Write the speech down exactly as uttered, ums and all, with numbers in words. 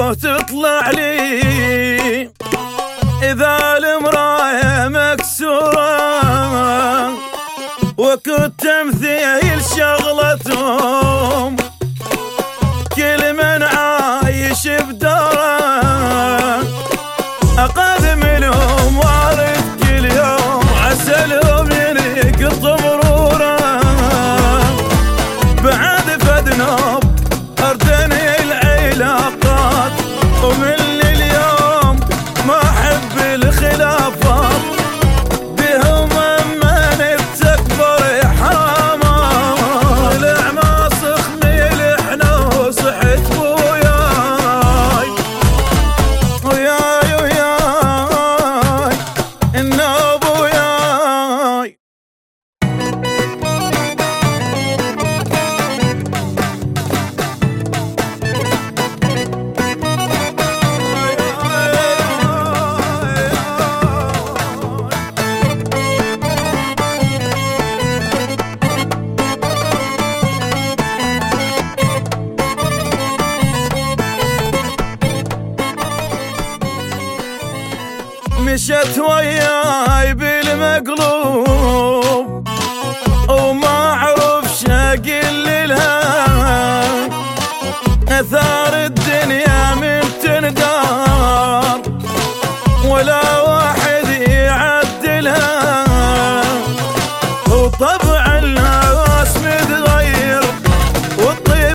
تطلع لي إذا المراية مكسورة، وكنت تمثيل شغلتهم كل من عايش بداره، أخذ منهم وارث كل يوم عسلهم ينقط مروره، بعد فذنوب أردني العلاقات، ومن اليوم ما أحب الخلافات، بهم من التكبر حرامات، طلع ماسخ ملحنا وصحت وياي وياي وياي النوب وياي. مشت وياي بالمقلوب